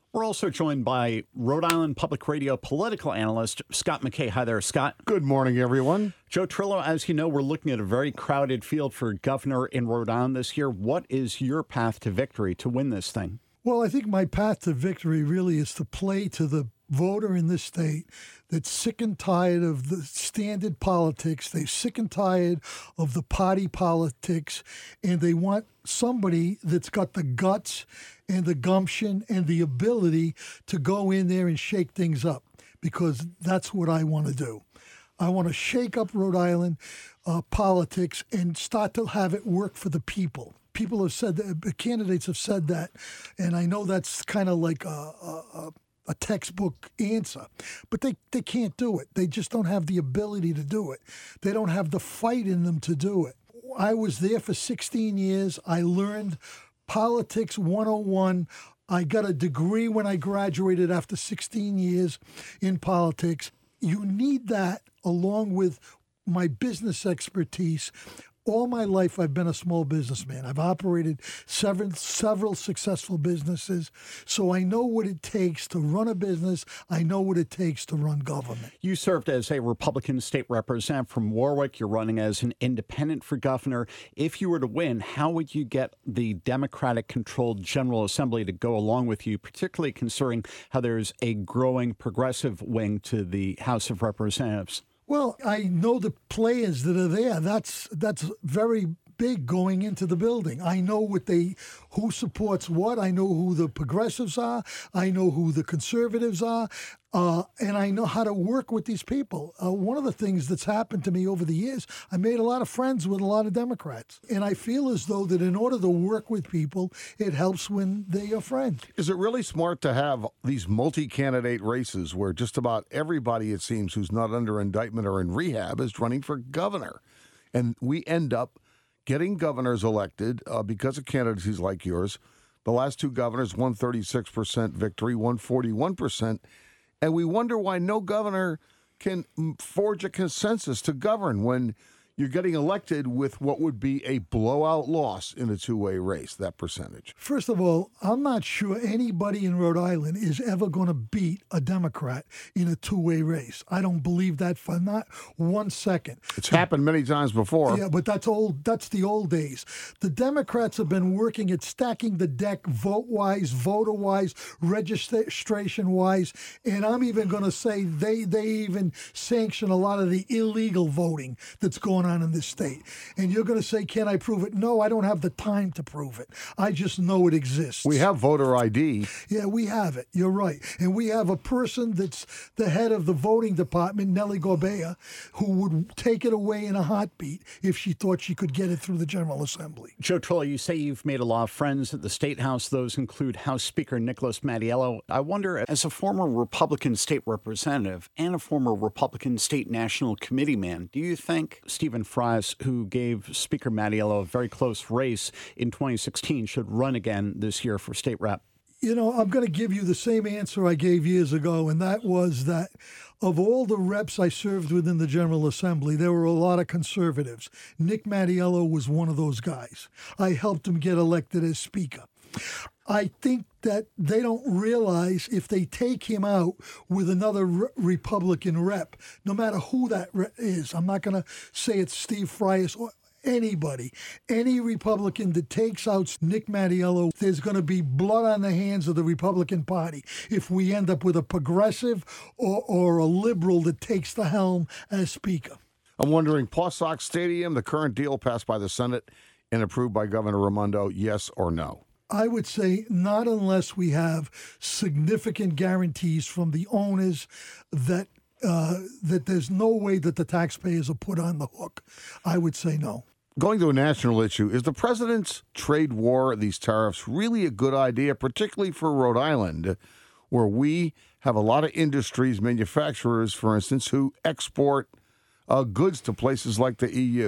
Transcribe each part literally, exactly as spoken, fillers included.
We're also joined by Rhode Island Public Radio political analyst Scott McKay. Hi there, Scott. Good morning, everyone. Joe Trillo, as you know, we're looking at a very crowded field for governor in Rhode Island this year. What is your path to victory to win this thing? Well, I think my path to victory really is to play to the voter in this state that's sick and tired of the standard politics. They're sick and tired of the party politics, and they want somebody that's got the guts and the gumption and the ability to go in there and shake things up, because that's what I want to do. I want to shake up Rhode Island uh, politics and start to have it work for the people. People have said that, candidates have said that, and I know that's kind of like a, a, a textbook answer, but they, they can't do it. They just don't have the ability to do it. They don't have the fight in them to do it. I was there for sixteen years. I learned Politics one oh one. I got a degree when I graduated after sixteen years in politics. You need that along with my business expertise. All my life, I've been a small businessman. I've operated several, several successful businesses, so I know what it takes to run a business. I know what it takes to run government. You served as a Republican state representative from Warwick. You're running as an independent for governor. If you were to win, how would you get the Democratic-controlled General Assembly to go along with you, particularly considering how there's a growing progressive wing to the House of Representatives? Well, I know the players that are there. That's that's very big going into the building. I know what they, who supports what. I know who the progressives are. I know who the conservatives are. Uh, and I know how to work with these people. Uh, one of the things that's happened to me over the years, I made a lot of friends with a lot of Democrats. And I feel as though that in order to work with people, it helps when they're your friend. Is it really smart to have these multi-candidate races where just about everybody, it seems, who's not under indictment or in rehab is running for governor? And we end up getting governors elected uh, because of candidacies like yours. The last two governors, one thirty-six percent victory, one forty-one percent. And we wonder why no governor can forge a consensus to govern when you're getting elected with what would be a blowout loss in a two-way race, that percentage. First of all, I'm not sure anybody in Rhode Island is ever going to beat a Democrat in a two-way race. I don't believe that for not one second. It's happened many times before. Yeah, but that's old. That's the old days. The Democrats have been working at stacking the deck vote-wise, voter-wise, registration-wise, and I'm even going to say they, they even sanction a lot of the illegal voting that's going on in this state. And you're going to say, can I prove it? No, I don't have the time to prove it. I just know it exists. We have voter I D. Yeah, we have it. You're right. And we have a person that's the head of the voting department, Nellie Gorbea, who would take it away in a heartbeat if she thought she could get it through the General Assembly. Joe Trillo, you say you've made a lot of friends at the State House. Those include House Speaker Nicholas Mattiello. I wonder, as a former Republican state representative and a former Republican state national committee man, do you think Stephen Frias, who gave Speaker Mattiello a very close race in twenty sixteen, should run again this year for state rep? You know, I'm going to give you the same answer I gave years ago, and that was that of all the reps I served within the General Assembly, there were a lot of conservatives. Nick Mattiello was one of those guys. I helped him get elected as Speaker. I think that they don't realize if they take him out with another re- Republican rep, no matter who that re- is, I'm not going to say it's Steve Frias or anybody, any Republican that takes out Nick Mattiello, there's going to be blood on the hands of the Republican Party if we end up with a progressive or, or a liberal that takes the helm as Speaker. I'm wondering, Paw Sox Stadium, the current deal passed by the Senate and approved by Governor Raimondo, yes or no? I would say not unless we have significant guarantees from the owners that uh, that there's no way that the taxpayers are put on the hook. I would say no. Going to a national issue, is the president's trade war, these tariffs, really a good idea, particularly for Rhode Island, where we have a lot of industries, manufacturers, for instance, who export uh, goods to places like the E U?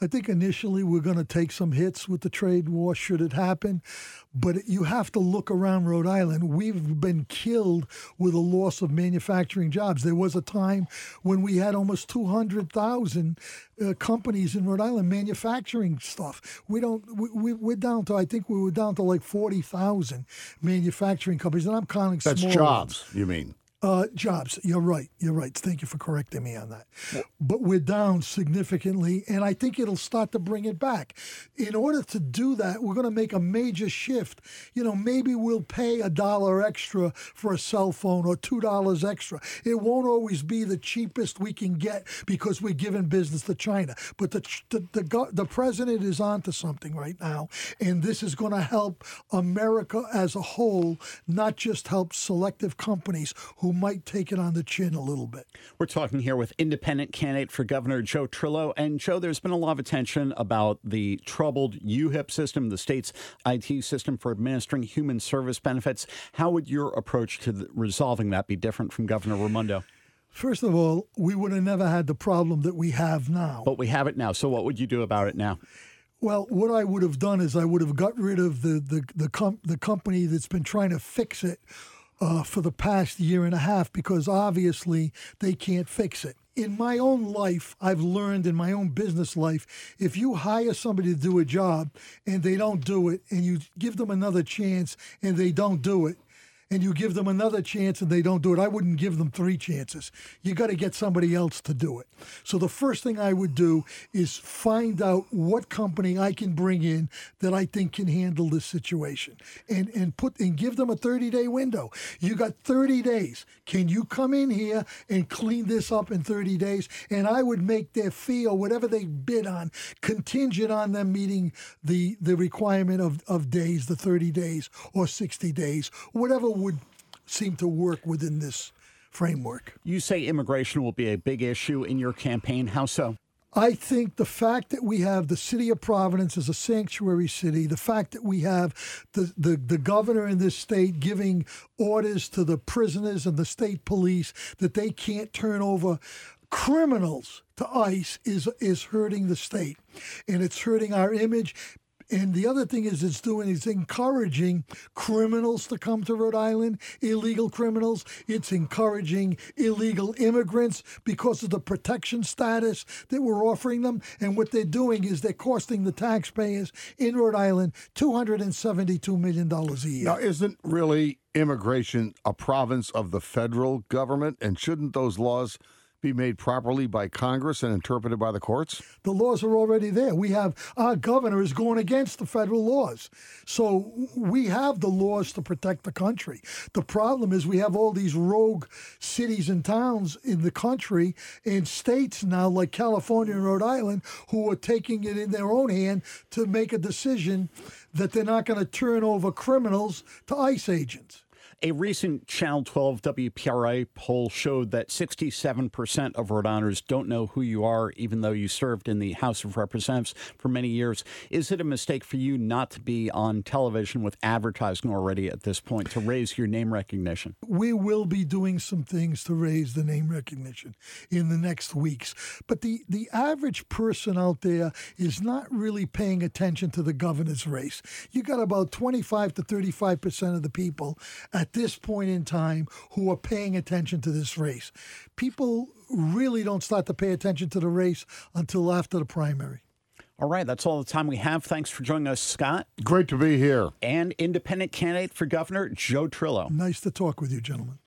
I think initially we're going to take some hits with the trade war should it happen, but you have to look around Rhode Island. We've been killed with a loss of manufacturing jobs. There was a time when we had almost two hundred thousand uh, companies in Rhode Island manufacturing stuff. We don't. We, we we're down to. I think we were down to like forty thousand manufacturing companies, and I'm counting That's small jobs, ones. you mean? Uh, jobs. You're right. You're right. Thank you for correcting me on that. But we're down significantly, and I think it'll start to bring it back. In order to do that, we're going to make a major shift. You know, maybe we'll pay a dollar extra for a cell phone or two dollars extra. It won't always be the cheapest we can get because we're giving business to China. But the the the, go- the president is onto something right now, and this is going to help America as a whole, not just help selective companies who might take it on the chin a little bit. We're talking here with independent candidate for governor Joe Trillo. And Joe, there's been a lot of attention about the troubled U HIP system, the state's I T system for administering human service benefits. How would your approach to the, resolving that be different from Governor Raimondo? First of all, we would have never had the problem that we have now. But we have it now. So what would you do about it now? Well, what I would have done is I would have got rid of the the the, com- the company that's been trying to fix it Uh, for the past year and a half, because obviously they can't fix it. In my own life, I've learned in my own business life, if you hire somebody to do a job and they don't do it, and you give them another chance and they don't do it, and you give them another chance and they don't do it, I wouldn't give them three chances. You got to get somebody else to do it. So the first thing I would do is find out what company I can bring in that I think can handle this situation, and and put and give them a thirty-day window. You got thirty days. Can you come in here and clean this up in thirty days? And I would make their fee or whatever they bid on contingent on them meeting the the requirement of, of days, the thirty days or sixty days, whatever would seem to work within this framework. You say immigration will be a big issue in your campaign. How so? I think the fact that we have the city of Providence as a sanctuary city, the fact that we have the, the, the governor in this state giving orders to the prisoners and the state police that they can't turn over criminals to ICE is is hurting the state, and it's hurting our image. And the other thing is it's doing is encouraging criminals to come to Rhode Island, illegal criminals. It's encouraging illegal immigrants because of the protection status that we're offering them. And what they're doing is they're costing the taxpayers in Rhode Island two hundred seventy-two million dollars a year. Now, isn't really immigration a province of the federal government? And shouldn't those laws be made properly by Congress and interpreted by the courts? The laws are already there. We have, our governor is going against the federal laws. So we have the laws to protect the country. The problem is we have all these rogue cities and towns in the country and states now like California and Rhode Island who are taking it in their own hand to make a decision that they're not going to turn over criminals to ICE agents. A recent Channel twelve W P R I poll showed that sixty-seven percent of Rhode Islanders don't know who you are, even though you served in the House of Representatives for many years. Is it a mistake for you not to be on television with advertising already at this point to raise your name recognition? We will be doing some things to raise the name recognition in the next weeks. But the, the average person out there is not really paying attention to the governor's race. You got about twenty-five to thirty-five percent of the people at this point in time who are paying attention to this race. People really don't start to pay attention to the race until after the primary. All right, that's all the time we have. Thanks for joining us, Scott. Great to be here. And independent candidate for governor, Joe Trillo. Nice to talk with you, gentlemen.